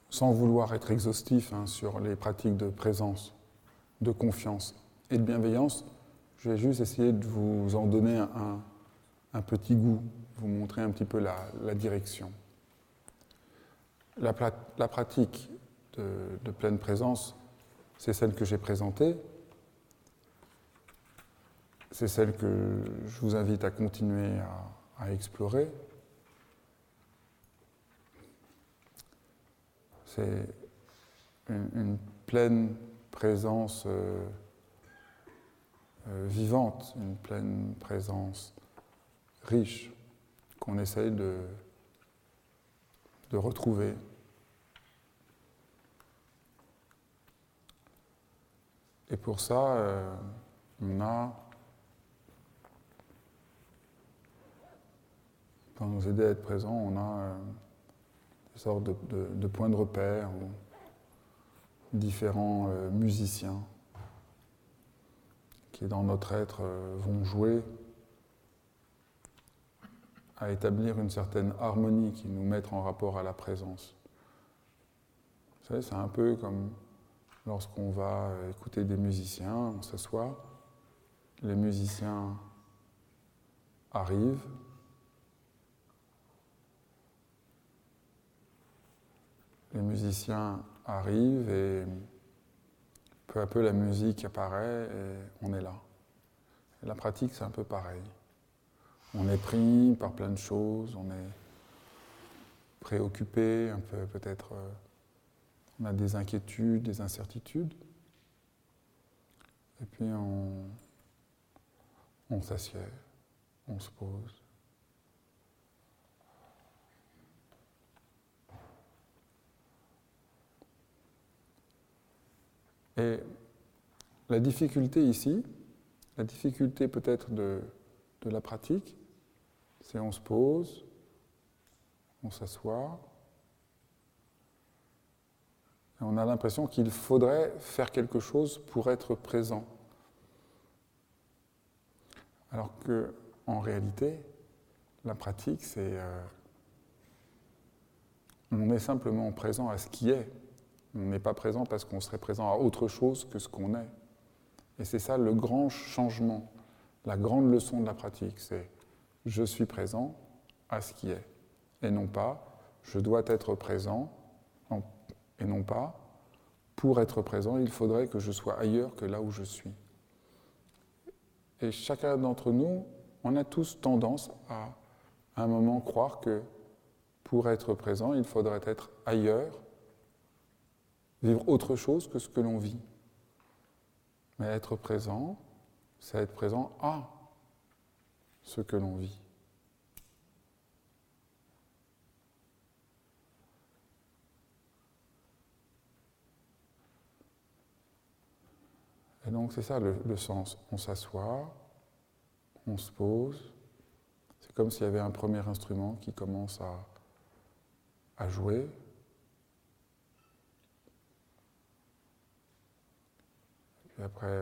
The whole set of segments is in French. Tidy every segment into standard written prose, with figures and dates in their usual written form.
sans vouloir être exhaustif sur les pratiques de présence, de confiance et de bienveillance, je vais juste essayer de vous en donner un petit goût, vous montrer un petit peu la direction. La pratique de pleine présence, c'est celle que j'ai présentée, c'est celle que je vous invite à continuer à explorer. C'est une pleine présence vivante, une pleine présence riche qu'on essaye de retrouver. Et pour ça, on a, pour nous aider à être présents, on a des sortes de points de repère où différents musiciens qui, dans notre être, vont jouer à établir une certaine harmonie qui nous met en rapport à la présence. Vous savez, c'est un peu comme lorsqu'on va écouter des musiciens, on s'assoit, les musiciens arrivent, et peu à peu la musique apparaît et on est là. Et la pratique, c'est un peu pareil. On est pris par plein de choses, on est préoccupé, un peu peut-être, on a des inquiétudes, des incertitudes. Et puis on s'assied, on se pose. Et la difficulté ici, la difficulté peut-être de la pratique, c'est on se pose, on s'assoit, et on a l'impression qu'il faudrait faire quelque chose pour être présent. Alors que, en réalité, la pratique, c'est on est simplement présent à ce qui est. On n'est pas présent parce qu'on serait présent à autre chose que ce qu'on est. Et c'est ça le grand changement, la grande leçon de la pratique, c'est je suis présent à ce qui est. Et non pas je dois être présent, et non pas pour être présent, il faudrait que je sois ailleurs que là où je suis. Et chacun d'entre nous, on a tous tendance à un moment croire que pour être présent, il faudrait être ailleurs, vivre autre chose que ce que l'on vit. Mais être présent, c'est être présent à ce que l'on vit. Et donc c'est ça le sens. On s'assoit, on se pose. C'est comme s'il y avait un premier instrument qui commence à jouer. Puis après,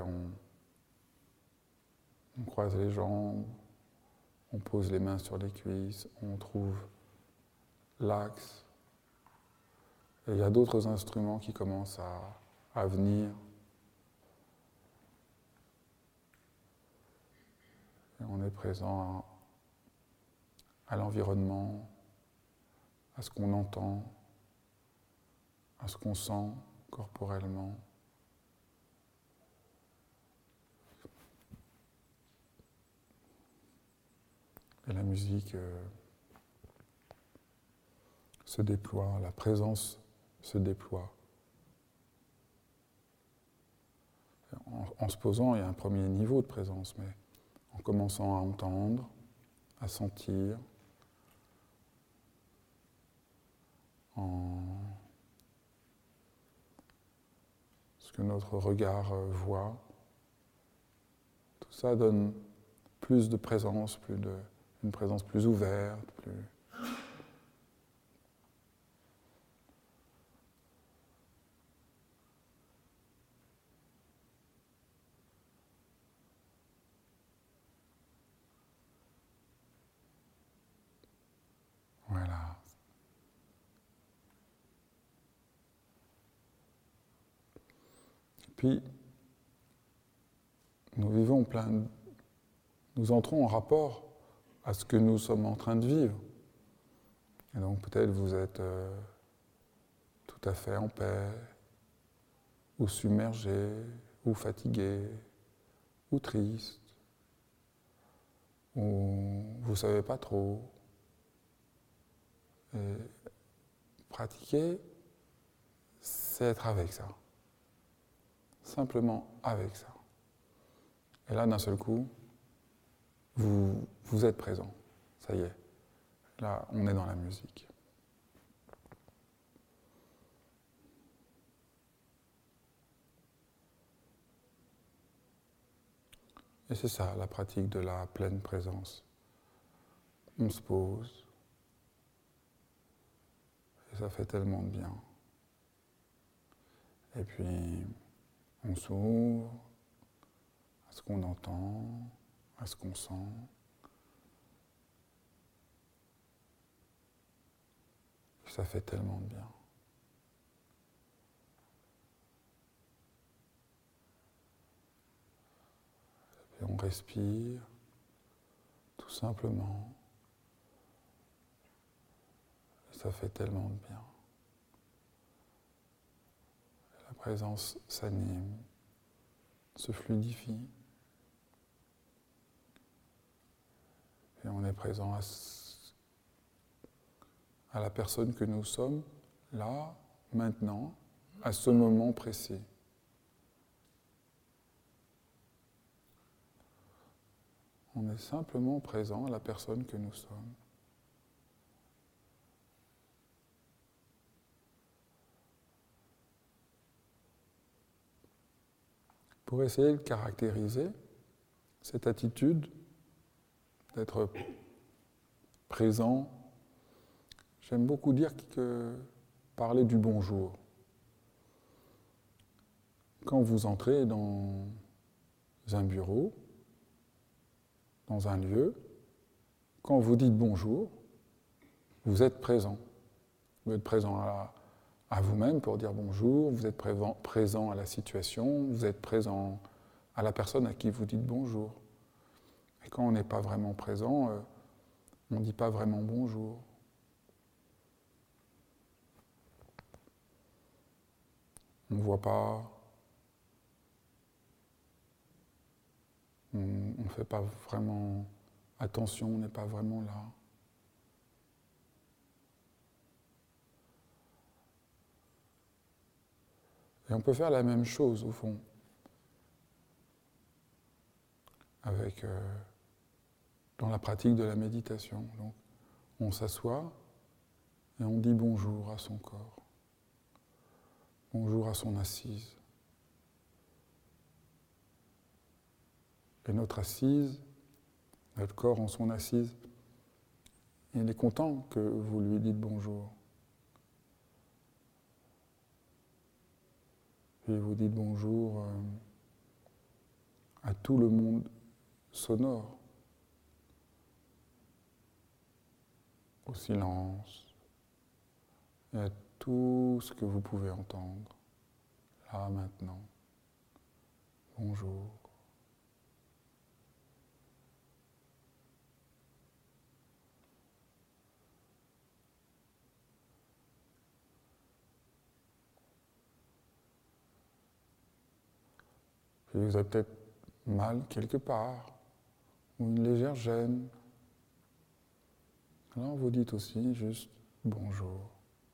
on croise les jambes, on pose les mains sur les cuisses, on trouve l'axe. Et il y a d'autres instruments qui commencent à venir. Et on est présent à l'environnement, à ce qu'on entend, à ce qu'on sent corporellement. Et la musique se déploie, la présence se déploie. En se posant, il y a un premier niveau de présence, mais en commençant à entendre, à sentir, ce que notre regard voit, tout ça donne plus de présence, une présence plus ouverte, plus... Voilà. Puis, nous entrons en rapport à ce que nous sommes en train de vivre. Et donc peut-être vous êtes tout à fait en paix, ou submergé, ou fatigué, ou triste, ou vous ne savez pas trop. Et pratiquer, c'est être avec ça. Simplement avec ça. Et là, d'un seul coup, vous êtes présent. Ça y est. Là, on est dans la musique. Et c'est ça, la pratique de la pleine présence. On se pose. Et ça fait tellement de bien. Et puis, on s'ouvre à ce qu'on entend, à ce qu'on sent. Et ça fait tellement de bien. Et on respire, tout simplement. Et ça fait tellement de bien. Et la présence s'anime, se fluidifie. Et on est présent à la personne que nous sommes, là, maintenant, à ce moment précis. On est simplement présent à la personne que nous sommes. Pour essayer de caractériser cette attitude d'être présent, j'aime beaucoup dire parler du bonjour. Quand vous entrez dans un bureau, dans un lieu, quand vous dites bonjour, vous êtes présent. Vous êtes présent à vous-même pour dire bonjour, vous êtes présent à la situation, vous êtes présent à la personne à qui vous dites bonjour. Et quand on n'est pas vraiment présent, on ne dit pas vraiment bonjour. On ne voit pas, on ne fait pas vraiment attention, on n'est pas vraiment là. Et on peut faire la même chose, au fond, dans la pratique de la méditation. Donc, on s'assoit et on dit bonjour à son corps, bonjour à son assise. Et notre assise, notre corps en son assise, il est content que vous lui dites bonjour. Et vous dites bonjour à tout le monde sonore, au silence, et à tout ce que vous pouvez entendre, là, maintenant. Bonjour. Puis vous avez peut-être mal quelque part, ou une légère gêne. Alors vous dites aussi juste bonjour.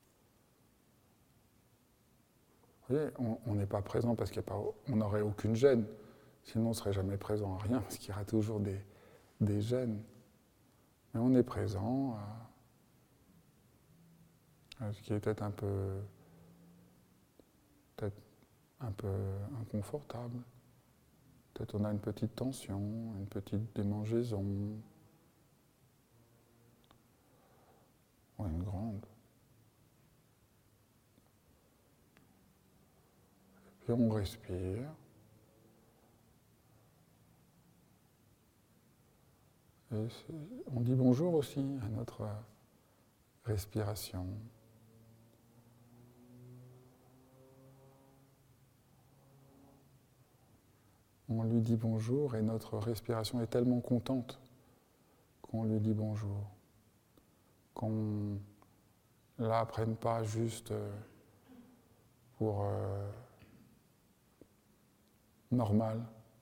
Vous voyez, on n'est pas présent parce qu'on n'aurait aucune gêne. Sinon on ne serait jamais présent à rien, parce qu'il y aura toujours des gênes. Mais on est présent à ce qui est peut-être un peu inconfortable. Peut-être on a une petite tension, une petite démangeaison, ou une grande. Puis on respire. Et on dit bonjour aussi à notre respiration. on lui dit bonjour et notre respiration est tellement contente qu'on lui dit bonjour. Qu'on ne la prenne pas juste pour normal.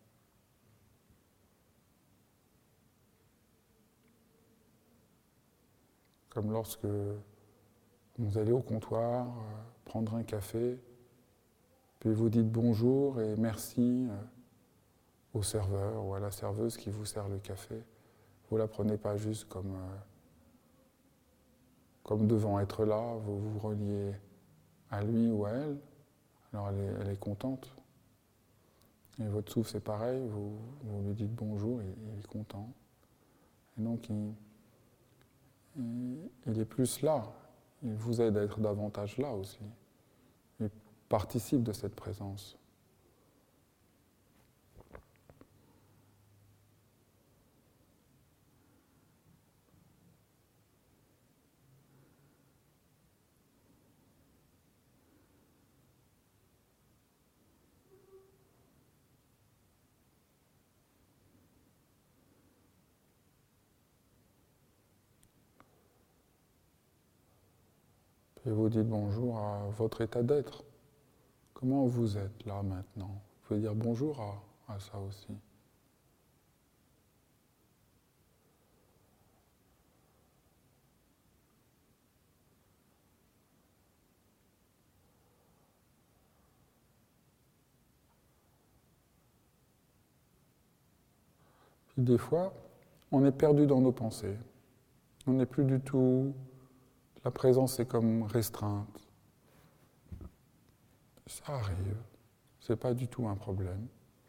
Comme lorsque vous allez au comptoir, prendre un café, puis vous dites bonjour et merci au serveur ou à la serveuse qui vous sert le café. Vous ne la prenez pas juste comme devant être là, vous vous reliez à lui ou à elle, alors elle est contente. Et votre souffle, c'est pareil, vous lui dites bonjour, il est content. Et donc, il est plus là, il vous aide à être davantage là aussi. Il participe de cette présence. Et vous dites bonjour à votre état d'être. Comment vous êtes là maintenant? Vous pouvez dire bonjour à ça aussi. Puis des fois, on est perdu dans nos pensées. On n'est plus du tout... La présence est comme restreinte. Ça arrive. C'est pas du tout un problème.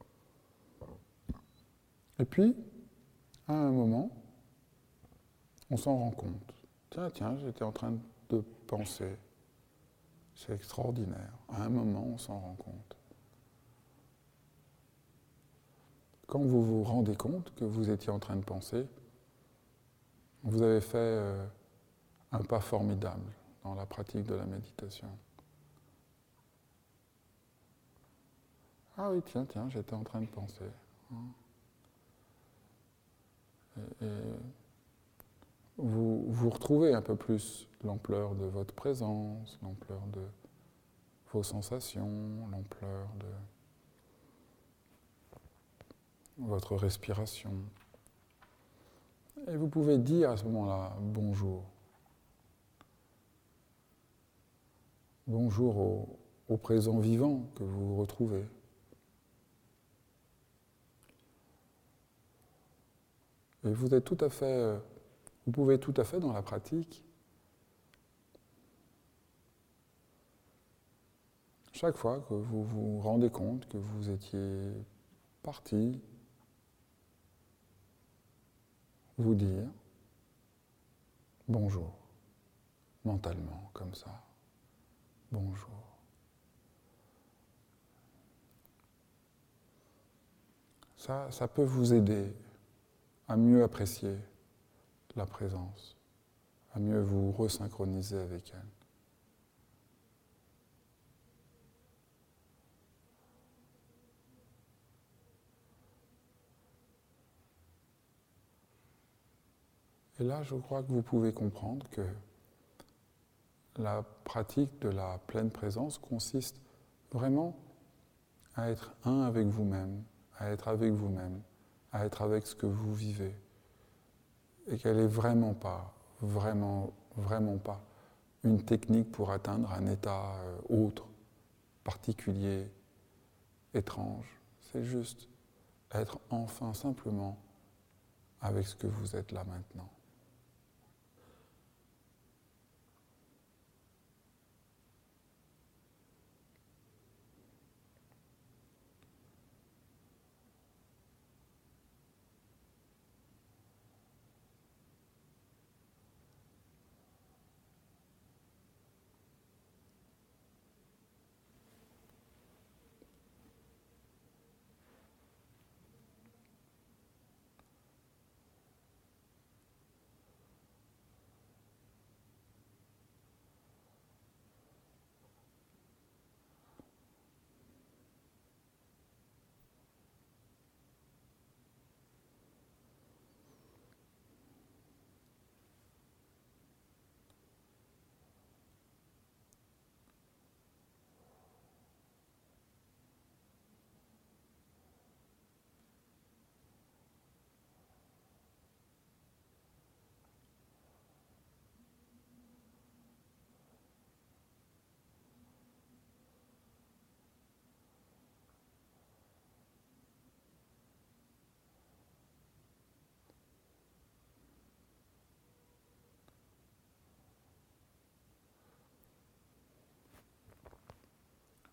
Et puis, à un moment, on s'en rend compte. Tiens, j'étais en train de penser. C'est extraordinaire. À un moment, on s'en rend compte. Quand vous vous rendez compte que vous étiez en train de penser, vous avez fait un pas formidable dans la pratique de la méditation. Ah oui, tiens, j'étais en train de penser. Et vous retrouvez un peu plus l'ampleur de votre présence, l'ampleur de vos sensations, l'ampleur de votre respiration. Et vous pouvez dire à ce moment-là bonjour. Bonjour au présent vivant que vous retrouvez. Et vous êtes tout à fait, vous pouvez tout à fait dans la pratique, chaque fois que vous vous rendez compte que vous étiez parti, vous dire bonjour, mentalement, comme ça, bonjour. Ça peut vous aider à mieux apprécier la présence, à mieux vous resynchroniser avec elle. Et là, je crois que vous pouvez comprendre que la pratique de la pleine présence consiste vraiment à être un avec vous-même, à être avec vous-même, à être avec ce que vous vivez. Et qu'elle n'est vraiment pas une technique pour atteindre un état autre, particulier, étrange. C'est juste être enfin simplement avec ce que vous êtes là maintenant.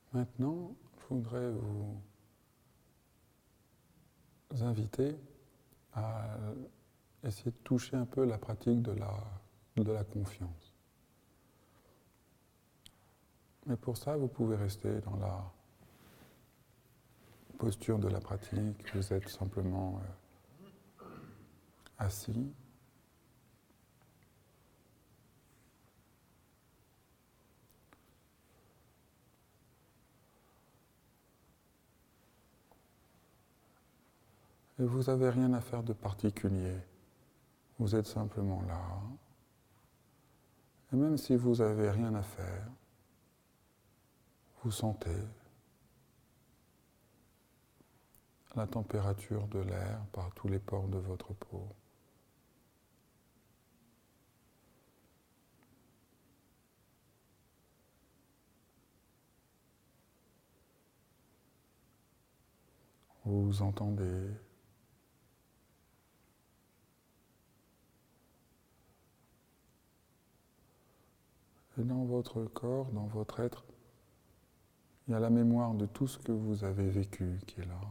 Maintenant, je voudrais vous inviter à essayer de toucher un peu la pratique de la confiance. Mais pour ça, vous pouvez rester dans la posture de la pratique. Vous êtes simplement assis. Et vous n'avez rien à faire de particulier. Vous êtes simplement là. Et même si vous n'avez rien à faire, vous sentez la température de l'air par tous les pores de votre peau. Vous entendez et dans votre corps, dans votre être, il y a la mémoire de tout ce que vous avez vécu qui est là.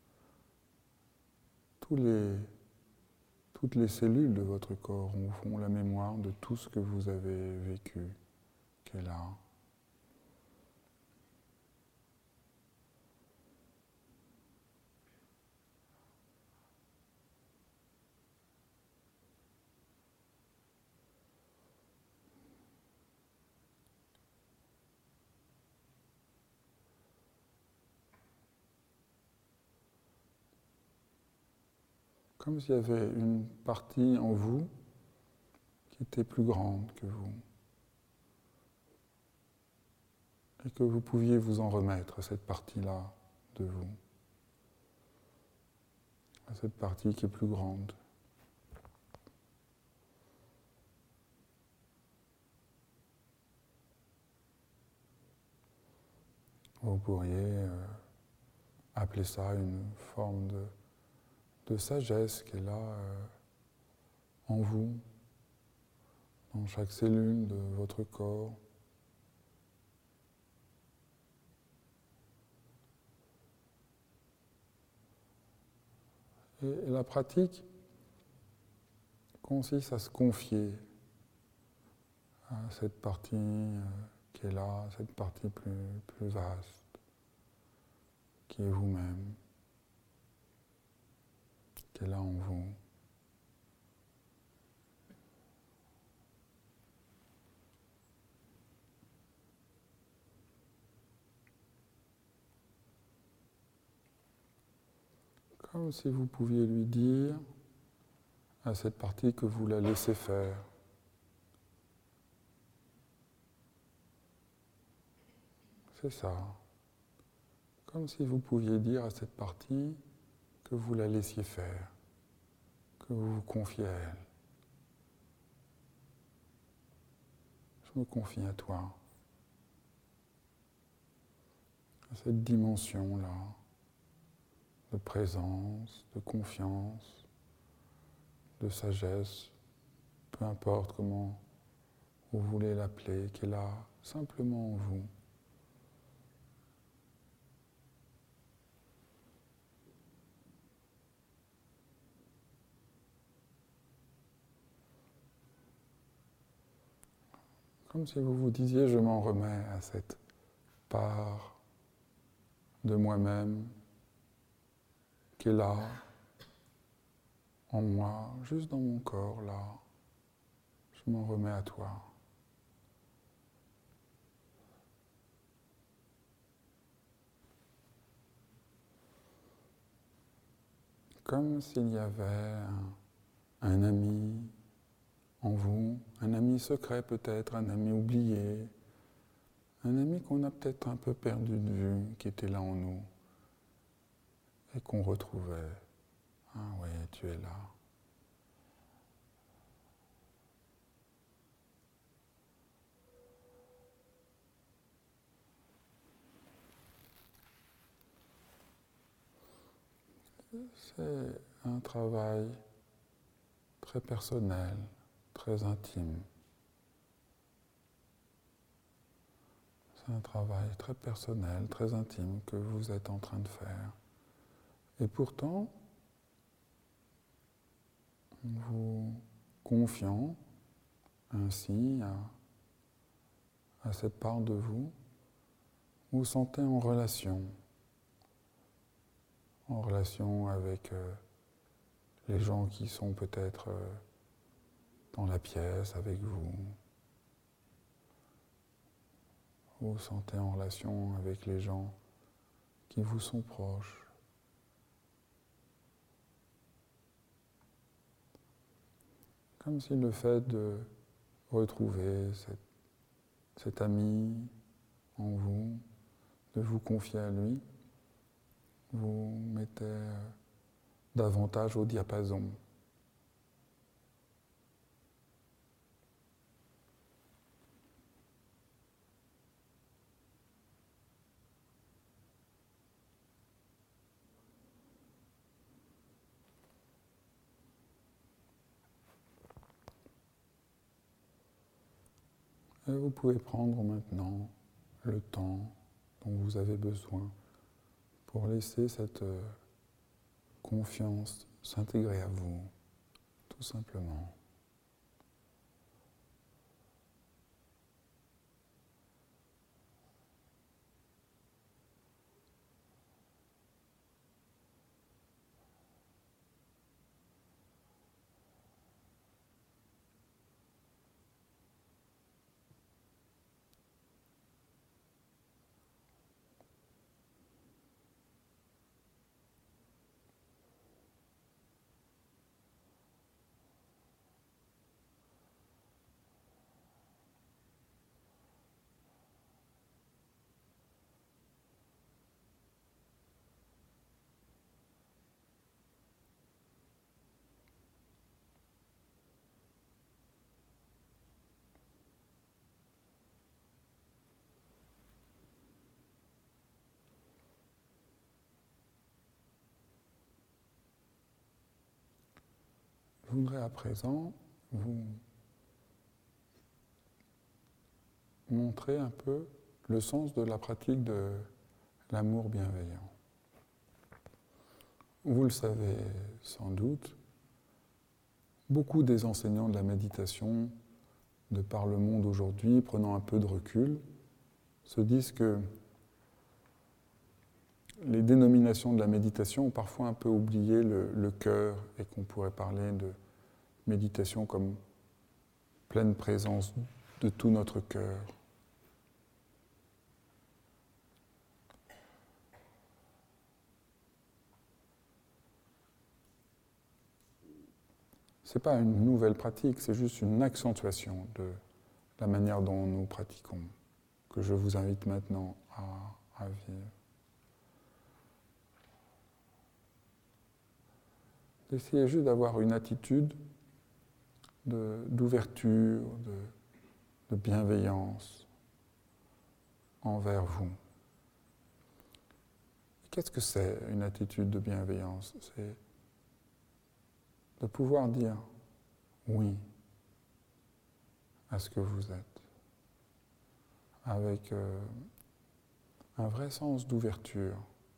Toutes les cellules de votre corps font la mémoire de tout ce que vous avez vécu qui est là. Comme s'il y avait une partie en vous qui était plus grande que vous. Et que vous pouviez vous en remettre à cette partie-là de vous. À cette partie qui est plus grande. Vous pourriez appeler ça une forme de sagesse qui est là en vous, dans chaque cellule de votre corps. Et la pratique consiste à se confier à cette partie qui est là, cette partie plus vaste, qui est vous-même, qui est là en vous. Comme si vous pouviez lui dire à cette partie que vous la laissez faire. C'est ça. Comme si vous pouviez dire à cette partie que vous la laissiez faire, que vous vous confiez à elle. Je me confie à toi, à cette dimension-là de présence, de confiance, de sagesse, peu importe comment vous voulez l'appeler, qui est là simplement en vous. Comme si vous vous disiez, je m'en remets à cette part de moi-même qui est là, en moi, juste dans mon corps, là. Je m'en remets à toi. Comme s'il y avait un ami en vous, un ami secret peut-être, un ami oublié, un ami qu'on a peut-être un peu perdu de vue, qui était là en nous, et qu'on retrouvait. Ah oui, tu es là. C'est un travail très personnel, très intime. C'est un travail très personnel, très intime que vous êtes en train de faire. Et pourtant, vous confiant ainsi à cette part de vous, vous vous sentez en relation avec les gens qui sont peut-être dans la pièce avec vous. Vous vous sentez en relation avec les gens qui vous sont proches. Comme si le fait de retrouver cet ami en vous, de vous confier à lui, vous mettez davantage au diapason. Et vous pouvez prendre maintenant le temps dont vous avez besoin pour laisser cette confiance s'intégrer à vous, tout simplement. Je voudrais à présent vous montrer un peu le sens de la pratique de l'amour bienveillant. Vous le savez sans doute, beaucoup des enseignants de la méditation, de par le monde aujourd'hui, prenant un peu de recul, se disent que les dénominations de la méditation ont parfois un peu oublié le cœur et qu'on pourrait parler de méditation comme pleine présence de tout notre cœur. Ce n'est pas une nouvelle pratique, c'est juste une accentuation de la manière dont nous pratiquons, que je vous invite maintenant à vivre. Essayez juste d'avoir une attitude d'ouverture, de bienveillance envers vous. Qu'est-ce que c'est une attitude de bienveillance? C'est de pouvoir dire oui à ce que vous êtes, avec un vrai sens d'ouverture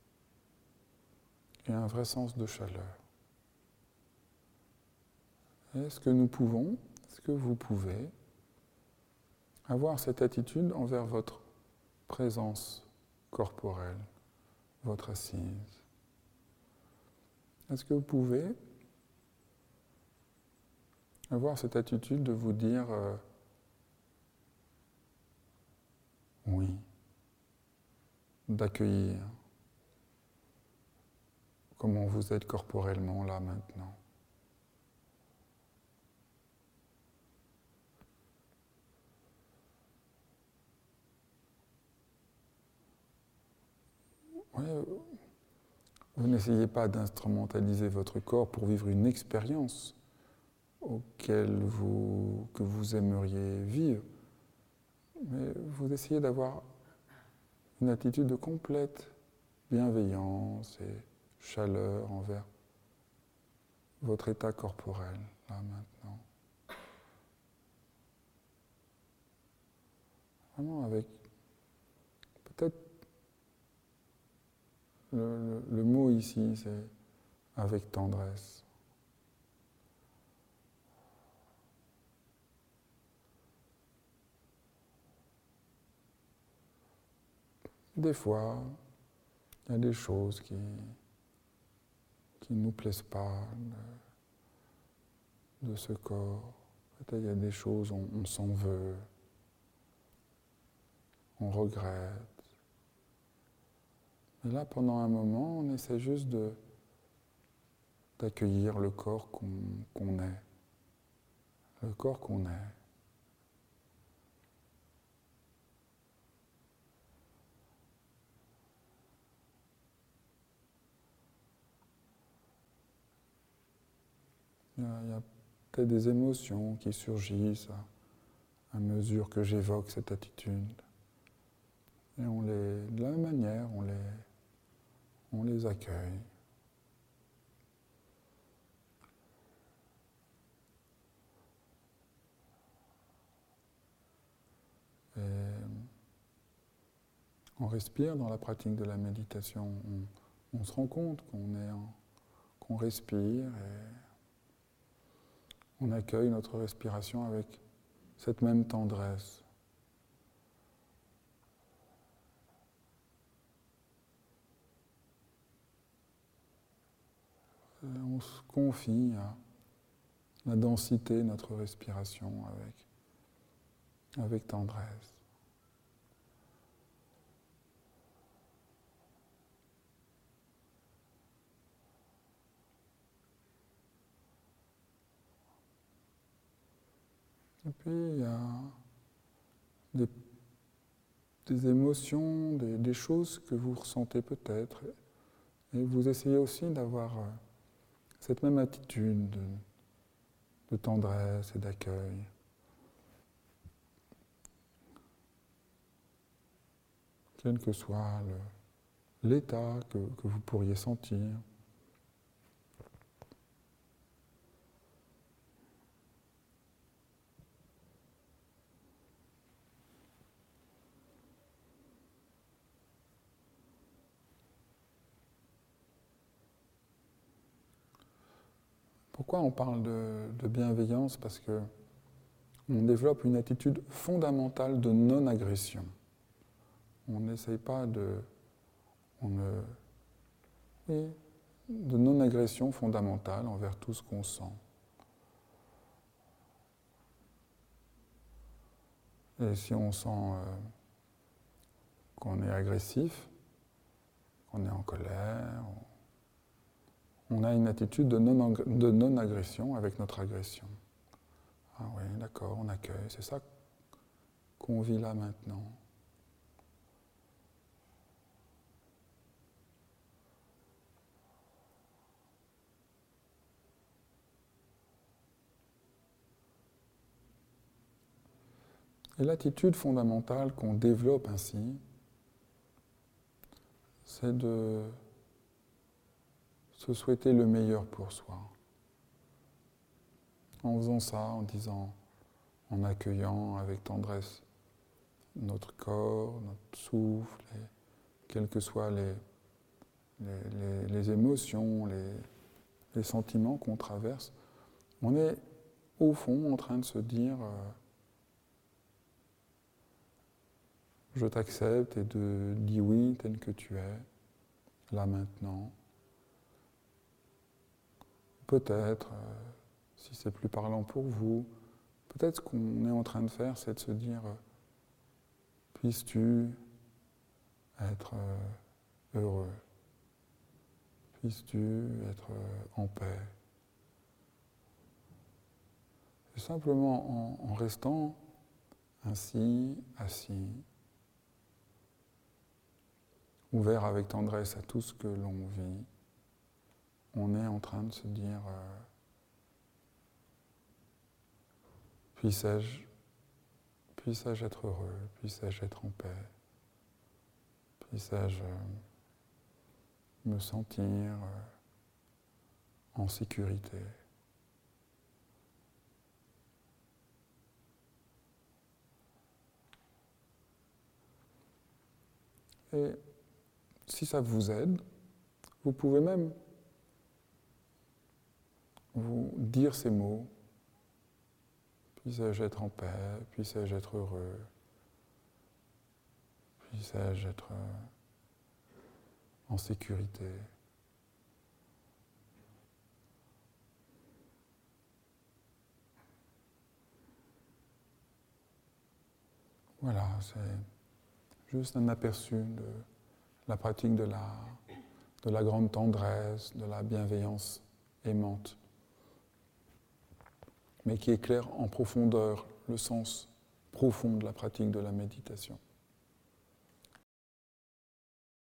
et un vrai sens de chaleur. Est-ce que nous pouvons, est-ce que vous pouvez avoir cette attitude envers votre présence corporelle, votre assise? Est-ce que vous pouvez avoir cette attitude de vous dire oui, d'accueillir comment vous êtes corporellement là maintenant? Oui, vous n'essayez pas d'instrumentaliser votre corps pour vivre une expérience que vous aimeriez vivre, mais vous essayez d'avoir une attitude de complète bienveillance et chaleur envers votre état corporel, là maintenant. Vraiment avec peut-être le mot ici, c'est avec tendresse. Des fois, il y a des choses qui ne nous plaisent pas de ce corps. Peut-être il y a des choses, on s'en veut, on regrette. Et là, pendant un moment, on essaie juste d'accueillir le corps qu'on est. Le corps qu'on est. Il y a peut-être des émotions qui surgissent à mesure que j'évoque cette attitude. Et de la même manière, on les accueille. Et on respire dans la pratique de la méditation. On se rend compte qu'on respire et on accueille notre respiration avec cette même tendresse. Et on se confie à la densité de notre respiration avec tendresse. Et puis il y a des émotions, des choses que vous ressentez peut-être. Et vous essayez aussi d'avoir cette même attitude de tendresse et d'accueil. Quel que soit l'état que vous pourriez sentir. Pourquoi on parle de bienveillance? Parce que on développe une attitude fondamentale de non-agression. On n'essaye pas oui, de non-agression fondamentale envers tout ce qu'on sent. Et si on sent qu'on est agressif, qu'on est en colère, on a une attitude de non-agression avec notre agression. Ah oui, d'accord, on accueille, c'est ça qu'on vit là maintenant. Et l'attitude fondamentale qu'on développe ainsi, c'est de se souhaiter le meilleur pour soi. En faisant ça, en accueillant avec tendresse notre corps, notre souffle, et quelles que soient les émotions, les sentiments qu'on traverse, on est au fond en train de se dire je t'accepte et de dire oui tel que tu es, là maintenant. Peut-être, si c'est plus parlant pour vous, peut-être ce qu'on est en train de faire, c'est de se dire puisses-tu être heureux, puisses-tu être en paix. Et simplement en restant ainsi, assis, ouvert avec tendresse à tout ce que l'on vit, on est en train de se dire puisse-je être heureux, puisse-je être en paix, puisse-je me sentir en sécurité. Et si ça vous aide, vous pouvez même vous dire ces mots. Puissais-je être en paix, puissais-je être heureux, puissais-je être en sécurité. Voilà, c'est juste un aperçu de la pratique de la grande tendresse, de la bienveillance aimante, mais qui éclaire en profondeur le sens profond de la pratique de la méditation.